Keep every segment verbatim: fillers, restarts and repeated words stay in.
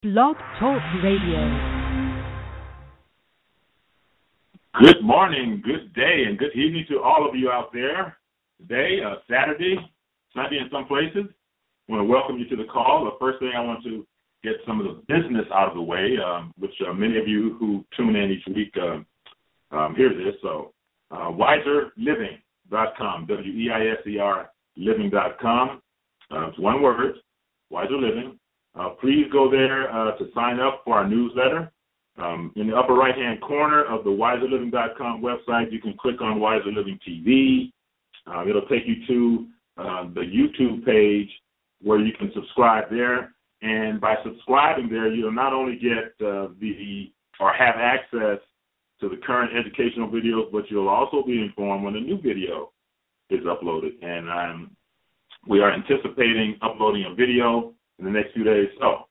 Blog Talk Radio. Good morning, good day, and good evening to all of you out there. Today, uh, Saturday, Sunday in some places. I want to welcome you to the call. The first thing I want to get some of the business out of the way, um, which uh, many of you who tune in each week uh, um, hear this. So, uh, wiser living dot com, W E I S E R living dot com. Uh, it's one word, Wiser Living. Uh, please go there uh, to sign up for our newsletter. Um, in the upper right-hand corner of the wiser living dot com website, you can click on Wiser Living T V. Uh, it'll take you to uh, the YouTube page where you can subscribe there. And by subscribing there, you'll not only get uh, the or have access to the current educational videos, but you'll also be informed when a new video is uploaded. And um, we are anticipating uploading a video in the next few days. So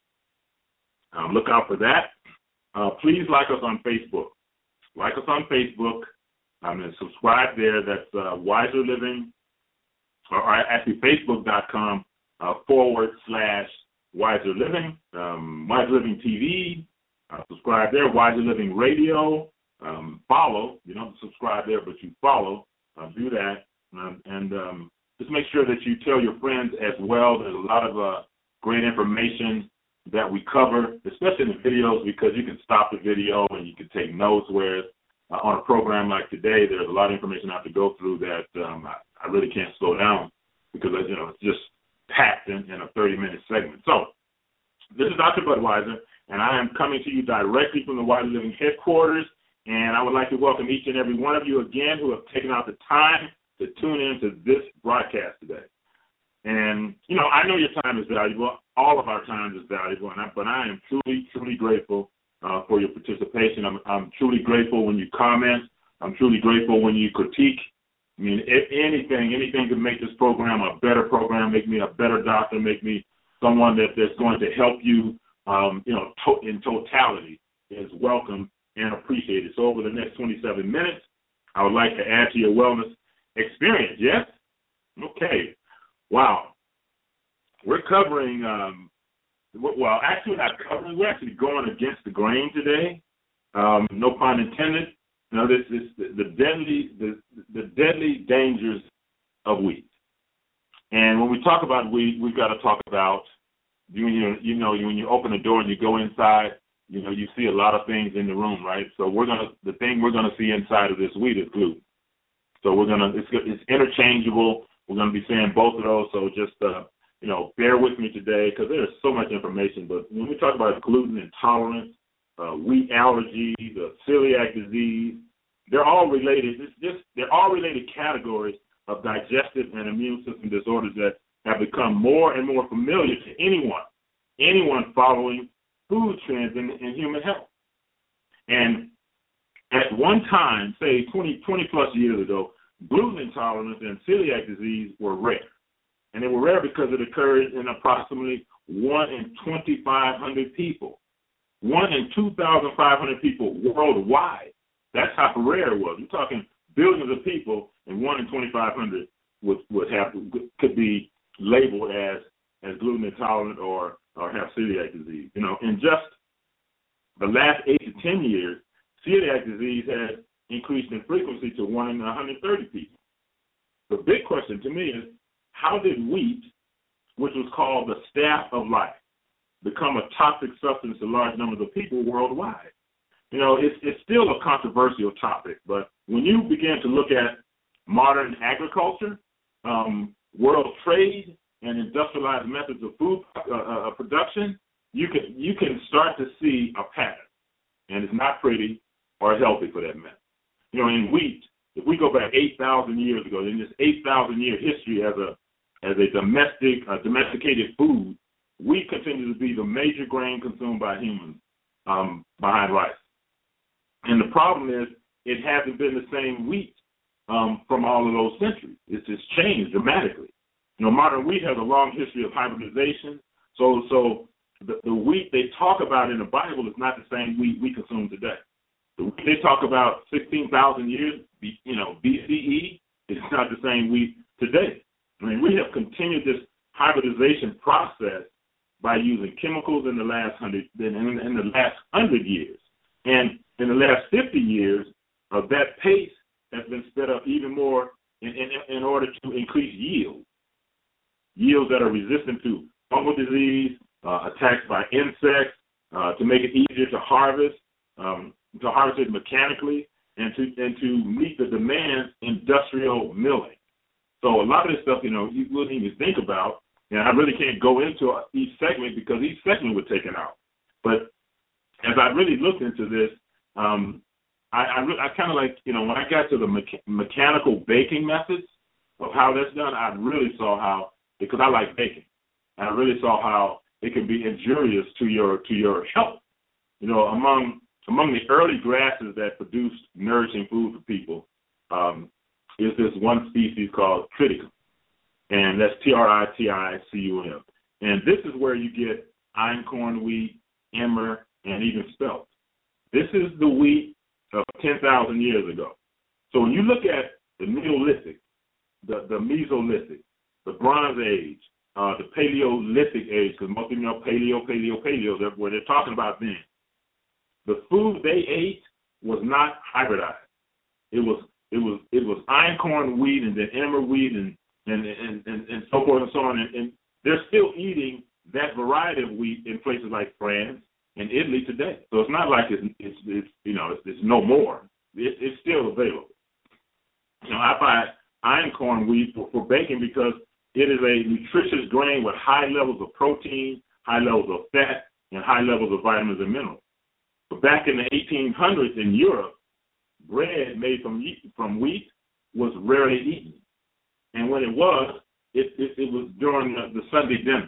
um, look out for that. Uh, please like us on Facebook. Like us on Facebook um, and subscribe there. That's uh, Wiser Living, or, or actually Facebook.com uh, forward slash Wiser Living. Um, Wiser Living T V. Uh, subscribe there. Wiser Living Radio. Um, follow. You don't subscribe there, but you follow. Uh, do that. Um, and um, just make sure that you tell your friends as well. There's a lot of uh, great information that we cover, especially in the videos, because you can stop the video and you can take notes, whereas uh, on a program like today, there's a lot of information I have to go through that um, I, I really can't slow down because, you know, it's just packed in, in a thirty-minute segment. So this is Doctor Budweiser, and I am coming to you directly from the Wiser Living headquarters, and I would like to welcome each and every one of you again who have taken out the time to tune in to this broadcast today. And, you know, I know your time is valuable. All of our time is valuable, and I, but I am truly, truly grateful uh, for your participation. I'm, I'm truly grateful when you comment. I'm truly grateful when you critique. I mean, if anything, anything to make this program a better program, make me a better doctor, make me someone that, that's going to help you, um, you know, to, in totality is welcome and appreciated. So over the next twenty-seven minutes, I would like to add to your wellness experience. Yes? Okay. Wow. We're covering, um, well, actually not covering, we're actually going against the grain today. Um, no pun intended. You know, this is the, the deadly, the, the deadly dangers of wheat. And when we talk about wheat, we've got to talk about, you, you, you know, when you open the door and you go inside, you know, you see a lot of things in the room, right? So we're going to, the thing we're going to see inside of this wheat is gluten. So we're going to, it's, it's interchangeable. We're going to be saying both of those, so just, uh, you know, bear with me today because there's so much information. But when we talk about gluten intolerance, uh, wheat allergy, the celiac disease, they're all related. It's just they're all related categories of digestive and immune system disorders that have become more and more familiar to anyone, anyone following food trends in, in human health. And at one time, say twenty, twenty plus years ago, gluten intolerance and celiac disease were rare. And they were rare because it occurred in approximately one in twenty-five hundred people. one in two thousand five hundred people worldwide. That's how rare it was. We're talking billions of people, and one in twenty-five hundred would, would have could be labeled as, as gluten intolerant or, or have celiac disease. You know, in just the last eight to ten years, celiac disease has increased in frequency to one in one hundred thirty people. The big question to me is, how did wheat, which was called the staff of life, become a toxic substance to large numbers of people worldwide? You know, it's, it's still a controversial topic, but when you begin to look at modern agriculture, um, world trade, and industrialized methods of food uh, uh, production, you can you can start to see a pattern, and it's not pretty or healthy for that matter. You know, in wheat, if we go back eight thousand years ago, in this eight thousand year history as a as a domestic, uh, domesticated food, wheat continues to be the major grain consumed by humans um, behind rice. And the problem is it hasn't been the same wheat um, from all of those centuries. It's just changed dramatically. You know, modern wheat has a long history of hybridization. So, so the, the wheat they talk about in the Bible is not the same wheat we consume today. The wheat they talk about sixteen thousand years, you know, B C E, it's not the same wheat today. I mean, we have continued this hybridization process by using chemicals in the last hundred in, in the last hundred years. And in the last fifty years, uh, that pace has been sped up even more in, in, in order to increase yield. Yields that are resistant to fungal disease, uh, attacks by insects, uh, to make it easier to harvest, um, to harvest it mechanically, and to and to meet the demands industrial milling. So a lot of this stuff, you know, you wouldn't even think about, and I really can't go into each segment because each segment would take an hour. But as I really looked into this, um, I, I, re- I kind of like, you know, when I got to the mecha- mechanical baking methods of how that's done, I really saw how, because I like baking, I really saw how it can be injurious to your to your health. You know, among among the early grasses that produced nourishing food for people um, is this one species called triticum, and that's T R I T I C U M. And this is where you get einkorn wheat, emmer, and even spelt. This is the wheat of ten thousand years ago. So when you look at the Neolithic, the, the Mesolithic, the Bronze Age, uh, the Paleolithic age, because most of you know paleo, paleo, paleo, they're, where they're talking about then. The food they ate was not hybridized. It was it was it was einkorn wheat and then emmer wheat and and and, and, and so forth and so on. And, and they're still eating that variety of wheat in places like France and Italy today. So it's not like it's it's, it's you know it's, it's no more. It, it's still available. You know, I buy einkorn wheat for, for baking because it is a nutritious grain with high levels of protein, high levels of fat, and high levels of vitamins and minerals. But back in the eighteen hundreds in Europe, bread made from from wheat was rarely eaten. And when it was, it, it, it was during the, the Sunday dinner.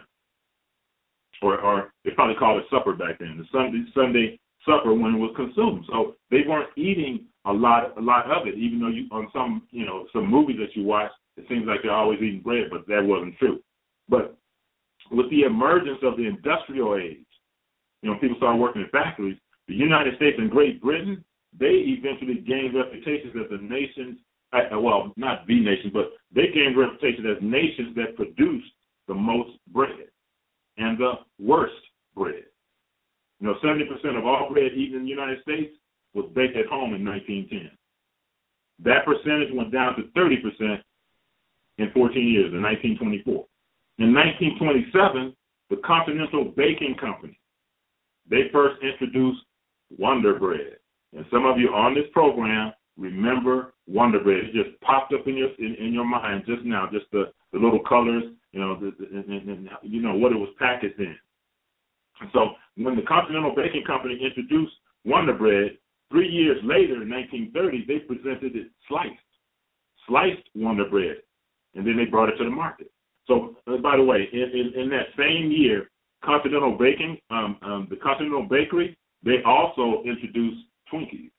Or, or they probably called it supper back then, the Sunday Sunday supper when it was consumed. So they weren't eating a lot a lot of it, even though you on some you know some movies that you watch, it seems like they're always eating bread, but that wasn't true. But with the emergence of the industrial age, you know, people started working in factories. The United States and Great Britain, they eventually gained reputations as the nations, uh, well, not the nation, but they gained reputation as nations that produced the most bread and the worst bread. You know, seventy percent of all bread eaten in the United States was baked at home in nineteen ten. That percentage went down to thirty percent in fourteen years, in nineteen twenty-four. In nineteen twenty-seven, the Continental Baking Company, they first introduced Wonder Bread. And some of you on this program remember Wonder Bread. It just popped up in your in, in your mind just now, just the, the little colors, you know, the, the, and, and, you know, what it was packaged in. So when the Continental Baking Company introduced Wonder Bread, three years later in nineteen thirty, they presented it sliced, sliced Wonder Bread, and then they brought it to the market. So, uh, by the way, in, in, in that same year, Continental Baking, um, um, the Continental Bakery, they also introduced Twinkies.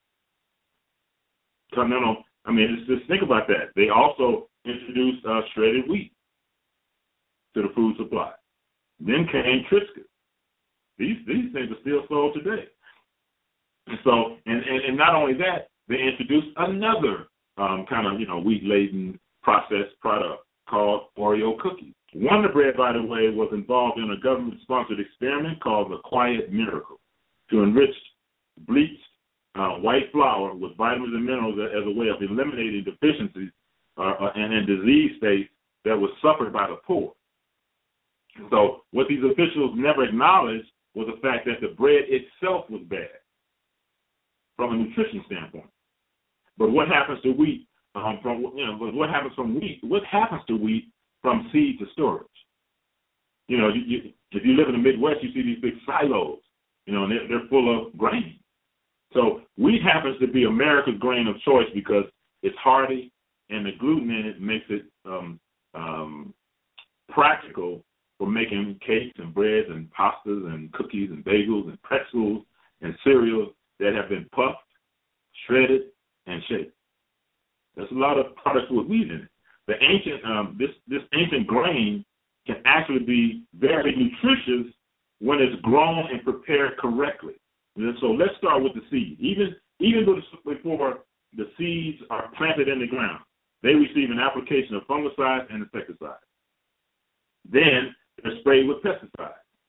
Continental, I mean, just, just think about that. They also introduced uh, shredded wheat to the food supply. Then came Triscuits. These these things are still sold today. And so, and, and, and not only that, they introduced another um, kind of, you know, wheat-laden processed product called Oreo cookies. Wonder Bread, by the way, was involved in a government-sponsored experiment called the Quiet Miracle to enrich bleached uh, white flour with vitamins and minerals as a way of eliminating deficiencies uh, and, and disease states that was suffered by the poor. So what these officials never acknowledged was the fact that the bread itself was bad from a nutrition standpoint. But what happens to wheat? Um, from you know, what happens from wheat? What happens to wheat from seed to storage? You know, you, you, if you live in the Midwest, you see these big silos. You know, and they're, they're full of grain. So wheat happens to be America's grain of choice because it's hardy, and the gluten in it makes it um, um, practical for making cakes and breads and pastas and cookies and bagels and pretzels and cereals that have been puffed, shredded, and shaped. There's a lot of products with wheat in it. The ancient, um, this this ancient grain can actually be very nutritious when it's grown and prepared correctly. And so let's start with the seed. Even even before the seeds are planted in the ground, they receive an application of fungicides and insecticides. Then they're sprayed with pesticides.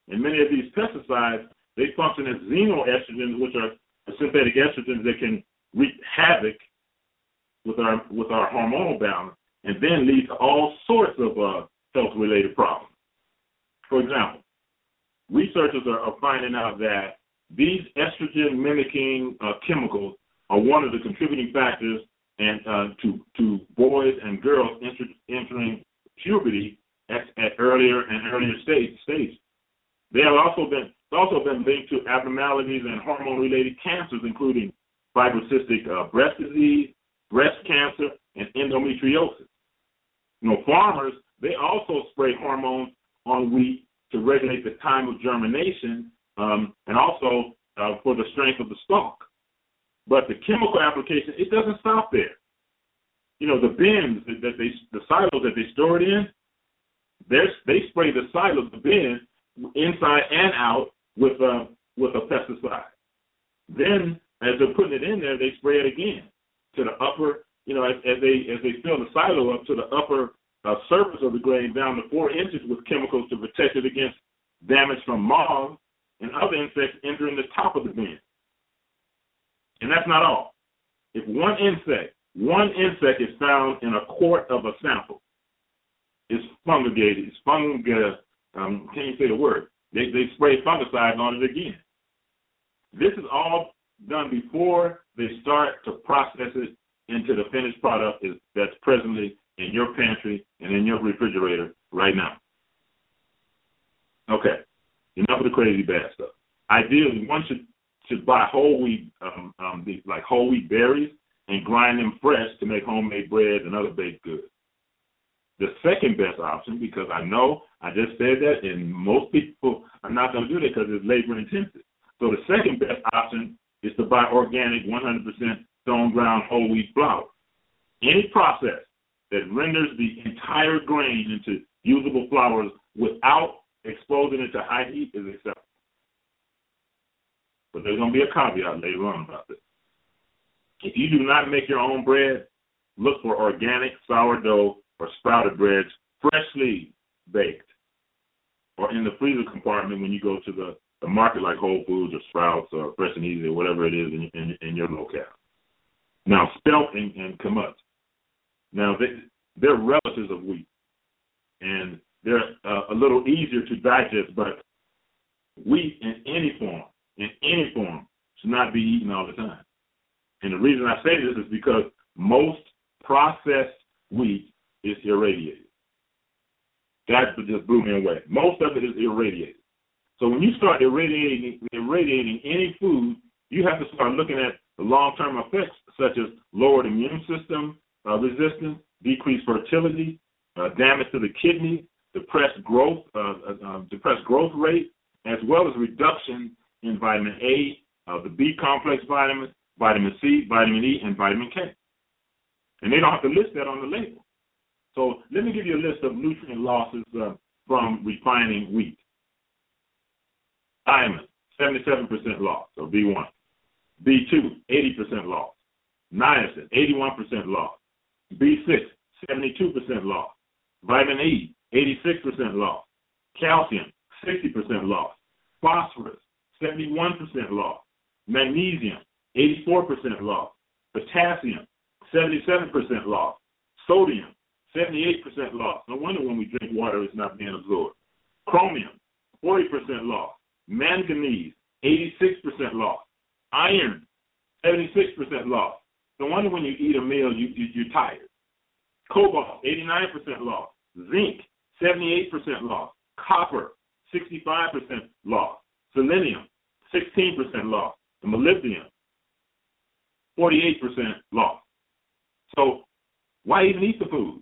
And many of these pesticides, they function as xenoestrogens, which are synthetic estrogens that can wreak havoc with our with our hormonal balance, and then lead to all sorts of uh, health-related problems. For example, researchers are, are finding out that these estrogen-mimicking uh, chemicals are one of the contributing factors and uh, to to boys and girls enter, entering puberty at, at earlier and earlier stage stage. They have also been also been linked to abnormalities and hormone-related cancers, including fibrocystic uh, breast disease, breast cancer, and endometriosis. You know, farmers, they also spray hormones on wheat to regulate the time of germination um, and also uh, for the strength of the stalk. But the chemical application, it doesn't stop there. You know, the bins that they, the silos that they store it in, they spray the silos, the bin, inside and out with a, with a pesticide. Then, as they're putting it in there, they spray it again to the upper, you know, as, as they as they fill the silo up to the upper uh, surface of the grain down to four inches with chemicals to protect it against damage from moths and other insects entering the top of the bin. And that's not all. If one insect, one insect is found in a quart of a sample, it's fumigated, it's fungal, um, can't you say the word? They, they spray fungicide on it again. This is all done before they start to process it into the finished product is, that's presently in your pantry and in your refrigerator right now. Okay, enough of the crazy bad stuff. Ideally, one should should buy whole wheat, um, um, like whole wheat berries, and grind them fresh to make homemade bread and other baked goods. The second best option, because I know I just said that, and most people are not going to do that because it's labor intensive. So the second best option is to buy organic, one hundred percent stone ground whole wheat flour. Any process that renders the entire grain into usable flours without exposing it to high heat is acceptable. But there's going to be a caveat later on about this. If you do not make your own bread, look for organic sourdough or sprouted breads, freshly baked, or in the freezer compartment when you go to the, the market like Whole Foods or Sprouts or Fresh and Easy or whatever it is in, in, in your locale. Now, spelt and, and kamut. Now, they, they're relatives of wheat, and they're uh, a little easier to digest, but wheat in any form, in any form, should not be eaten all the time. And the reason I say this is because most processed wheat is irradiated. That just blew me away. Most of it is irradiated. So when you start irradiating, irradiating any food, you have to start looking at the long-term effects, such as lowered immune system uh, resistance, decreased fertility, uh, damage to the kidney, depressed growth, uh, uh, depressed growth rate, as well as reduction in vitamin A, uh, the B complex vitamins, vitamin C, vitamin E, and vitamin K. And they don't have to list that on the label. So let me give you a list of nutrient losses uh, from refining wheat. Thiamine, seventy-seven percent loss, or B one. B two, eighty percent loss. Niacin, eighty-one percent loss. B six, seventy-two percent loss. Vitamin E, eighty-six percent loss. Calcium, sixty percent loss. Phosphorus, seventy-one percent loss. Magnesium, eighty-four percent loss. Potassium, seventy-seven percent loss. Sodium, seventy-eight percent loss. No wonder when we drink water it's not being absorbed. Chromium, forty percent loss. Manganese, eighty-six percent loss. Iron, seventy-six percent loss. No wonder when you eat a meal, you, you, you're tired. Cobalt, eighty-nine percent loss. Zinc, seventy-eight percent loss. Copper, sixty-five percent loss. Selenium, sixteen percent loss. And molybdenum, forty-eight percent loss. So why even eat the food?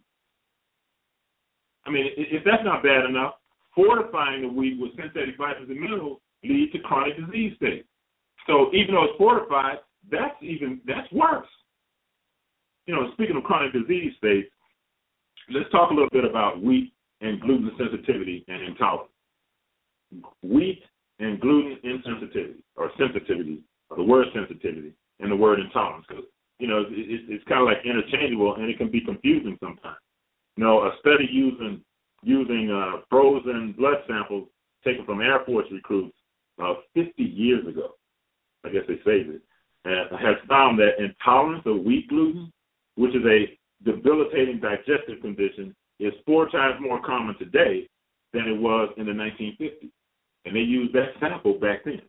I mean, if that's not bad enough, fortifying the wheat with synthetic vitamins and minerals lead to chronic disease states. So even though it's fortified, that's even that's worse. You know, speaking of chronic disease states, let's talk a little bit about wheat and gluten sensitivity and intolerance. Wheat and gluten insensitivity, or sensitivity, or the word sensitivity, and the word intolerance, because, you know, it, it, it's kind of like interchangeable, and it can be confusing sometimes. You know, a study using using uh, frozen blood samples taken from Air Force recruits uh, fifty years ago, I guess they saved it, and has found that intolerance of wheat gluten, which is a debilitating digestive condition, is four times more common today than it was in the nineteen fifties. And they used that sample back then.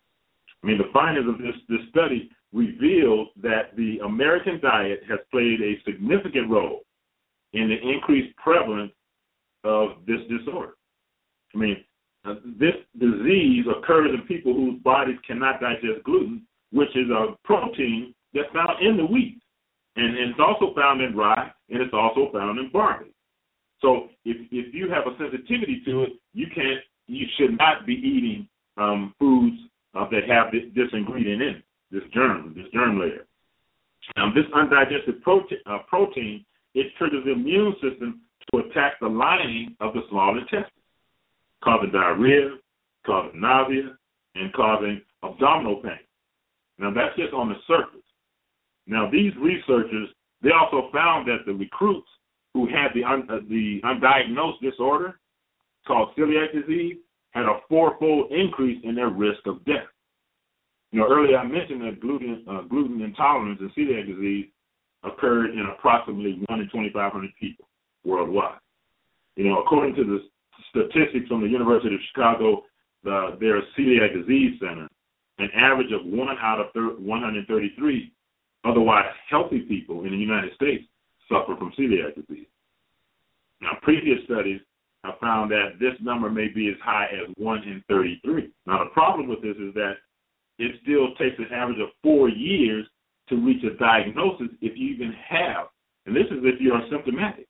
I mean, the findings of this, this study revealed that the American diet has played a significant role in the increased prevalence of this disorder. I mean, uh, this disease occurs in people whose bodies cannot digest gluten, which is a protein that's found in the wheat. And, and it's also found in rye, and it's also found in barley. So if if you have a sensitivity to it, you can't, you should not be eating um, foods uh, that have this, this ingredient in it, this germ, this germ layer. Now, this undigested protein, uh, protein, it triggers the immune system to attack the lining of the small intestine, causing diarrhea, causing nausea, and causing abdominal pain. Now, that's just on the surface. Now, these researchers, they also found that the recruits who had the, un, uh, the undiagnosed disorder called celiac disease had a fourfold increase in their risk of death. You know, earlier I mentioned that gluten, uh, gluten intolerance and celiac disease occurred in approximately one in twenty-five hundred people worldwide. You know, according to the statistics from the University of Chicago, the, their celiac disease center, an average of one out of one hundred thirty-three otherwise healthy people in the United States suffer from celiac disease. Now, previous studies have found that this number may be as high as one in thirty-three. Now, the problem with this is that it still takes an average of four years to reach a diagnosis if you even have, and this is if you are symptomatic.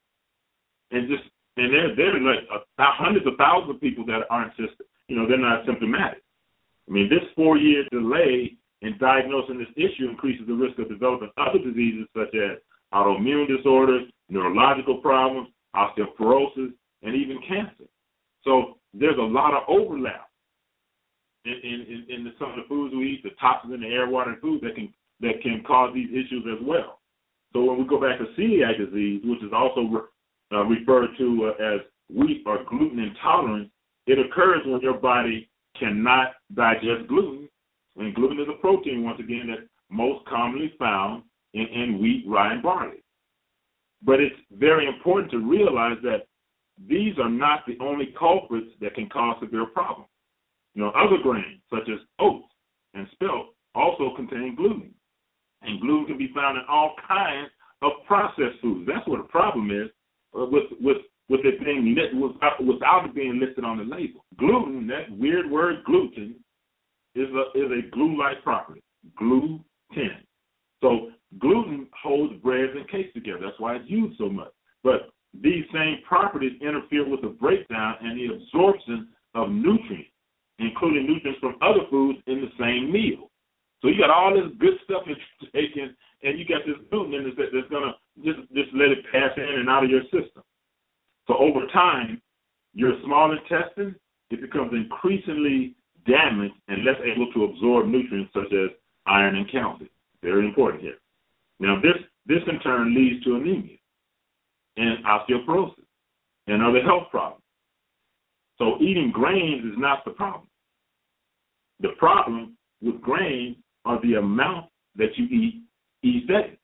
And just and there there are like a, hundreds of thousands of people that aren't just, you know, they're not symptomatic. I mean, this four-year delay in diagnosing this issue increases the risk of developing other diseases such as autoimmune disorders, neurological problems, osteoporosis, and even cancer. So there's a lot of overlap in, in, in the, some of the foods we eat, the toxins in the air, water, and food that can that can cause these issues as well. So when we go back to celiac disease, which is also re, uh, referred to uh, as wheat or gluten intolerance, it occurs when your body cannot digest gluten. And gluten is a protein, once again, that's most commonly found in, in wheat, rye, and barley. But it's very important to realize that these are not the only culprits that can cause severe problems. You know, other grains, such as oats and spelt, also contain gluten. And gluten can be found in all kinds of processed foods. That's what the problem is uh, with, with, with it being lit, without, without it being listed on the label. Gluten, that weird word gluten, is a, is a glue-like property, gluten. So gluten holds breads and cakes together. That's why it's used so much. But these same properties interfere with the breakdown and the absorption of nutrients, including nutrients from other foods in the same meal. So you got all this good stuff that you're taking, and you got this gluten in it that's going to just, just let it pass in and out of your system. So over time, your small intestine, it becomes increasingly damaged and less able to absorb nutrients such as iron and calcium. Very important here. Now, this, this in turn leads to anemia and osteoporosis and other health problems. So eating grains is not the problem. The problem with grains are the amount that you eat each day,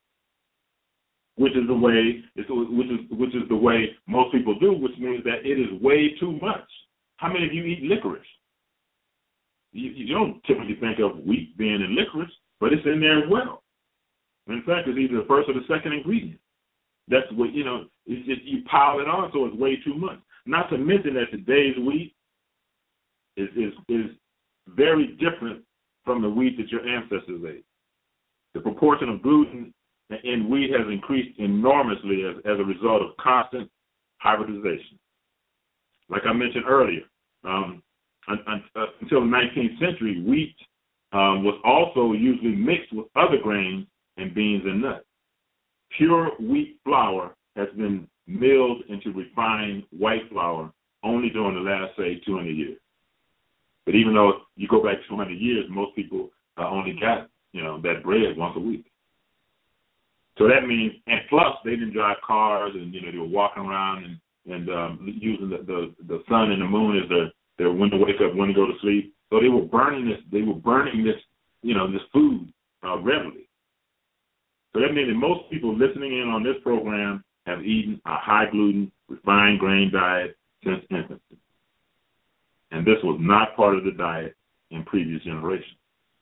which is the way which is which is the way most people do, which means that it is way too much. How many of you eat licorice? You, you don't typically think of wheat being in licorice, but it's in there as well. In fact, it's either the first or the second ingredient. That's what, you know, it's just you pile it on, so it's way too much. Not to mention that today's wheat is is, is very different from the wheat that your ancestors ate. The proportion of gluten in wheat has increased enormously as, as a result of constant hybridization. Like I mentioned earlier, um, until the nineteenth century, wheat um, was also usually mixed with other grains and beans and nuts. Pure wheat flour has been milled into refined white flour only during the last, say, two hundred years. But even though you go back two hundred years, most people uh, only got, you know, that bread once a week. So that means, and plus they didn't drive cars and, you know, they were walking around and and um, using the, the, the sun and the moon as their, their when to wake up, when to go to sleep. So they were burning this, they were burning this, you know, this food uh, readily. So that means that most people listening in on this program have eaten a high gluten, refined grain diet since infancy. And this was not part of the diet in previous generations.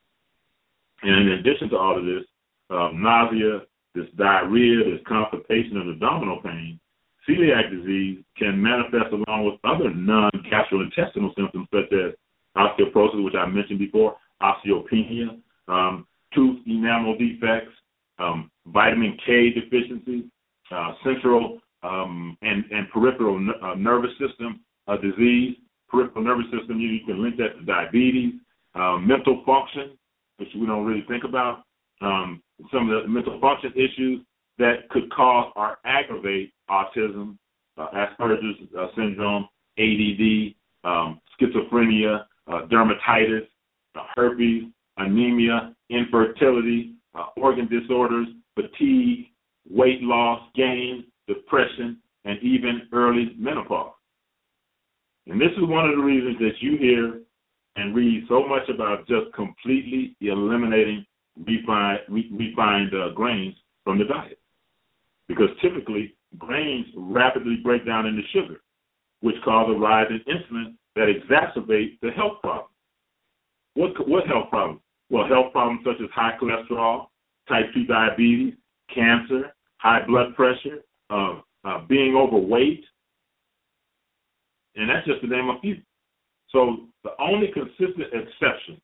And in addition to all of this, uh, nausea, this diarrhea, this constipation, and abdominal pain, celiac disease can manifest along with other non-gastrointestinal symptoms such as osteoporosis, which I mentioned before, osteopenia, um, tooth enamel defects, um, vitamin K deficiency, uh, central um, and, and peripheral n- uh, nervous system uh, disease. Peripheral nervous system, you, you can link that to diabetes, uh, mental function, which we don't really think about, um, some of the mental function issues that could cause or aggravate autism, uh, Asperger's uh, syndrome, A D D, um, schizophrenia, uh, dermatitis, uh, herpes, anemia, infertility, uh, organ disorders, fatigue, weight loss, gain, depression, and even early menopause. And this is one of the reasons that you hear and read so much about just completely eliminating refined, refined uh, grains from the diet. Because typically, grains rapidly break down into sugar, which cause a rise in insulin that exacerbate the health problems. What, what health problems? Well, health problems such as high cholesterol, type two diabetes, cancer, high blood pressure, uh, uh, being overweight, and that's just to name a few. So the only consistent exception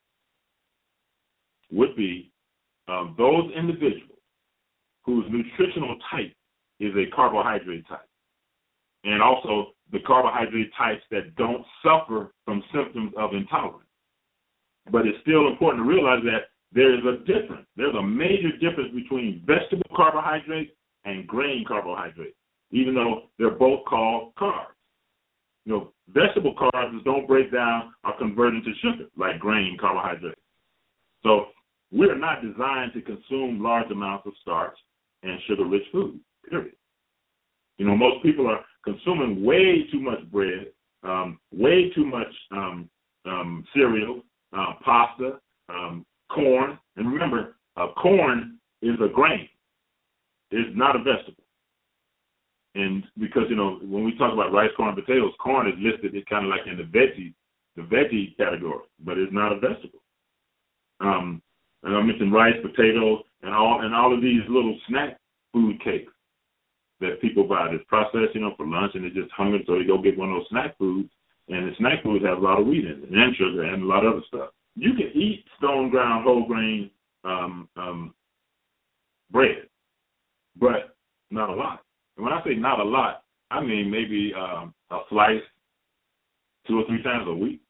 would be um, those individuals whose nutritional type is a carbohydrate type, and also the carbohydrate types that don't suffer from symptoms of intolerance. But it's still important to realize that there is a difference. There's a major difference between vegetable carbohydrates and grain carbohydrates, even though they're both called carbs. You know, vegetable carbs don't break down or convert into sugar like grain carbohydrates. So we're not designed to consume large amounts of starch and sugar-rich food, period. You know, most people are consuming way too much bread, um, way too much um, um, cereal, uh, pasta, um, corn. And remember, uh, corn is a grain. It's not a vegetable. And because, you know, when we talk about rice, corn, potatoes, corn is listed it's kind of like in the veggie, the veggie category, but it's not a vegetable. Um, and I mentioned rice, potatoes, and all and all of these little snack food cakes that people buy that's processed, you know, for lunch, and they're just hungry, so they go get one of those snack foods, and the snack foods have a lot of wheat in it, and sugar, and a lot of other stuff. You can eat stone ground whole grain um, um, bread, but not a lot. And when I say not a lot, I mean maybe um, a slice two or three times a week,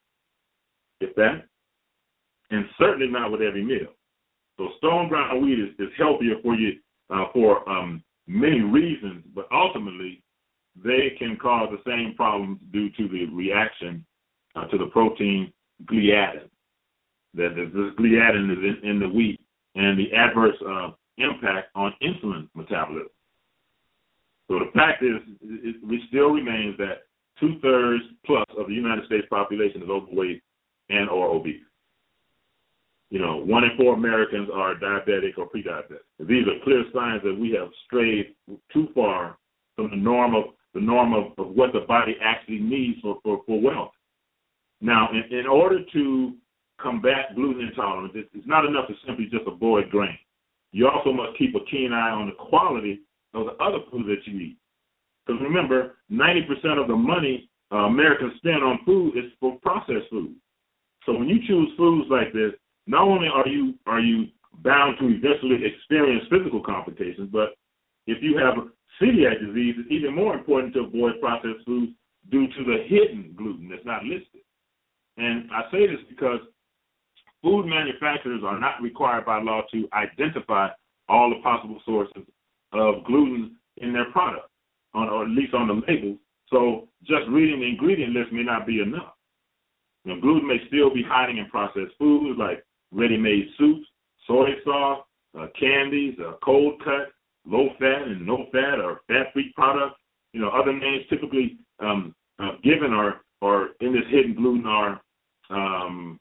if that, and certainly not with every meal. So stone ground wheat is, is healthier for you uh, for um, many reasons, but ultimately they can cause the same problems due to the reaction uh, to the protein gliadin. That this gliadin is in, in the wheat and the adverse uh, impact on insulin metabolism. So the fact is, it, it still remains that two-thirds plus of the United States population is overweight and or obese. You know, one in four Americans are diabetic or pre-diabetic. These are clear signs that we have strayed too far from the norm of the norm of, of what the body actually needs for, for, for wealth. Now, in, in order to combat gluten intolerance, it's, it's not enough to simply just avoid grain. You also must keep a keen eye on the quality of the other foods that you eat. Because remember, ninety percent of the money uh, Americans spend on food is for processed food. So when you choose foods like this, not only are you are you bound to eventually experience physical complications, but if you have celiac disease, it's even more important to avoid processed foods due to the hidden gluten that's not listed. And I say this because food manufacturers are not required by law to identify all the possible sources of gluten in their product, on, or at least on the labels. So just reading the ingredient list may not be enough. You know, gluten may still be hiding in processed foods like ready-made soups, soy sauce, uh, candies, uh, cold cut, low-fat and no-fat or fat-free products, You know, other names typically um, uh, given are, are in this hidden gluten are um,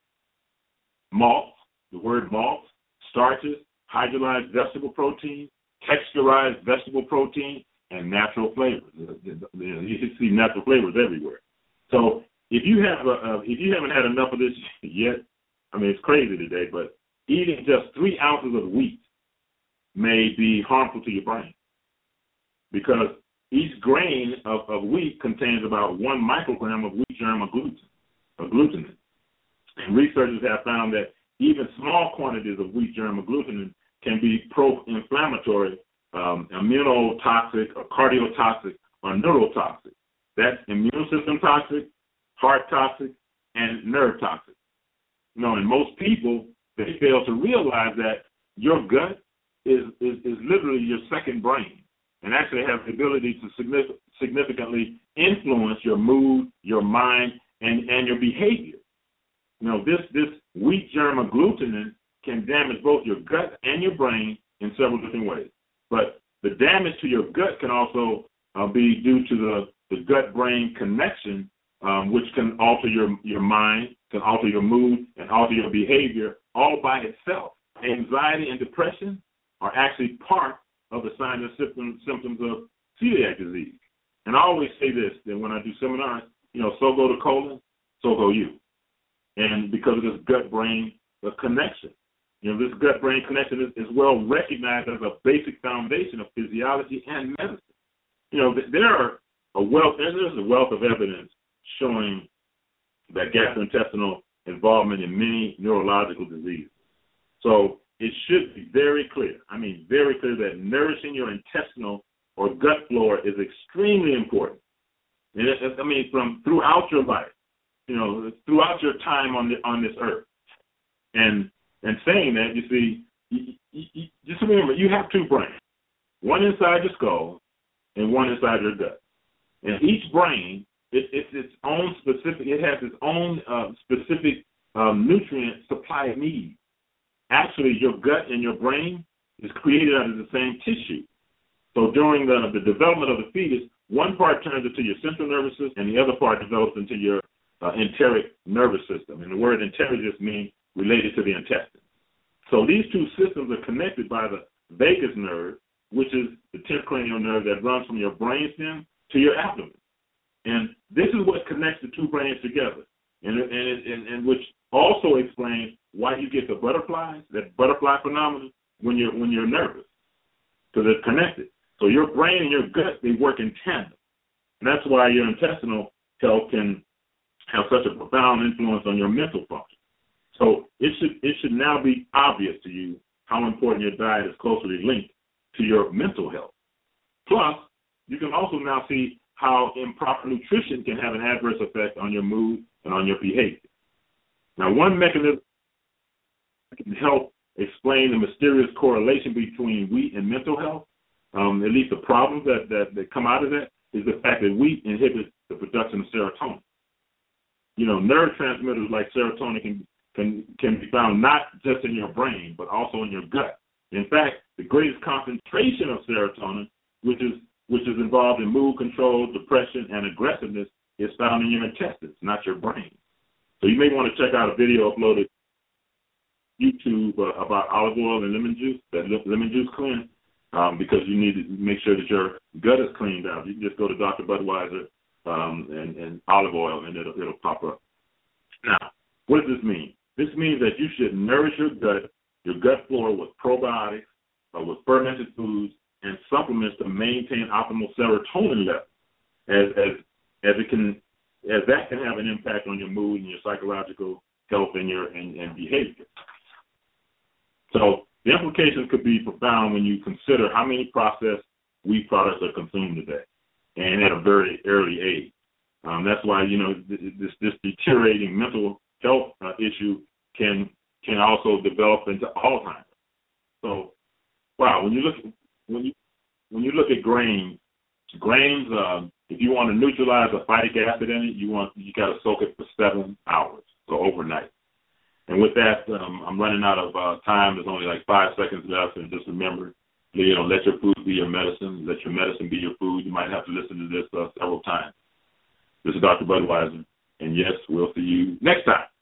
malts, the word malts, starches, hydrolyzed vegetable protein, texturized vegetable protein, and natural flavors. You can see natural flavors everywhere. So if you have a, uh, if you haven't had enough of this yet, I mean, it's crazy today, but eating just three ounces of wheat may be harmful to your brain, because each grain of, of wheat contains about one microgram of wheat germ or gluten, or glutenin. And researchers have found that even small quantities of wheat germ or glutenin can be pro-inflammatory, um, immunotoxic, or cardiotoxic, or neurotoxic. That's immune system toxic, heart toxic, and nerve toxic. You know, and most people, they fail to realize that your gut is, is, is literally your second brain, and actually has the ability to signific- significantly influence your mood, your mind, and, and your behavior. You know, this, this wheat germ or glutenin can damage both your gut and your brain in several different ways. But the damage to your gut can also uh, be due to the, the gut-brain connection, um, which can alter your, your mind, can alter your mood, and alter your behavior all by itself. Anxiety and depression are actually part of the signs and symptoms, symptoms of celiac disease. And I always say this, that when I do seminars, you know, so go the colon, so go you. And because of this gut-brain connection. You know, this gut-brain connection is, is well recognized as a basic foundation of physiology and medicine. You know, there are a wealth, there's a wealth of evidence showing that gastrointestinal involvement in many neurological diseases. So it should be very clear, I mean very clear, that nourishing your intestinal or gut flora is extremely important. And it, I mean, from throughout your life, you know, throughout your time on the, on this earth. And and saying that, you see, you, you, you, just remember, you have two brains, one inside your skull and one inside your gut. And each brain, it, it's its own specific, it has its own uh, specific um, nutrient supply needs. Actually, your gut and your brain is created out of the same tissue. So during the, the development of the fetus, one part turns into your central nervous system and the other part develops into your uh, enteric nervous system. And the word enteric just means related to the intestine. So these two systems are connected by the vagus nerve, which is the tenth cranial nerve that runs from your brainstem to your abdomen. And this is what connects the two brains together, and, and, and, and which also explains why you get the butterflies, that butterfly phenomenon, when you're, when you're nervous, because it's connected. So your brain and your gut, they work in tandem. And that's why your intestinal health can have such a profound influence on your mental function. So it should it should now be obvious to you how important your diet is closely linked to your mental health. Plus, you can also now see how improper nutrition can have an adverse effect on your mood and on your behavior. Now, one mechanism that can help explain the mysterious correlation between wheat and mental health, um, at least the problems that, that, that come out of that, is the fact that wheat inhibits the production of serotonin. You know, neurotransmitters like serotonin can Can, can be found not just in your brain, but also in your gut. In fact, the greatest concentration of serotonin, which is which is involved in mood control, depression, and aggressiveness, is found in your intestines, not your brain. So you may want to check out a video uploaded to YouTube uh, about olive oil and lemon juice, that lemon juice cleanse, um, because you need to make sure that your gut is cleaned out. You can just go to Doctor Budweiser um, and, and olive oil, and it'll, it'll pop up. Now, what does this mean? This means that you should nourish your gut, your gut flora with probiotics, uh, with fermented foods, and supplements to maintain optimal serotonin levels, as as as it can as that can have an impact on your mood and your psychological health and your and, and behavior. So the implications could be profound when you consider how many processed wheat products are consumed today, and at a very early age. Um, that's why you know this this deteriorating mental health uh, issue can can also develop into Alzheimer's. So, wow, when you look when you when you look at grains, grains, um, if you want to neutralize the phytic acid in it, you want you got to soak it for seven hours, so overnight. And with that, um, I'm running out of uh, time. There's only like five seconds left, and just remember, You know, let your food be your medicine. Let your medicine be your food. You might have to listen to this uh, several times. This is Doctor Budweiser, and yes, we'll see you next time.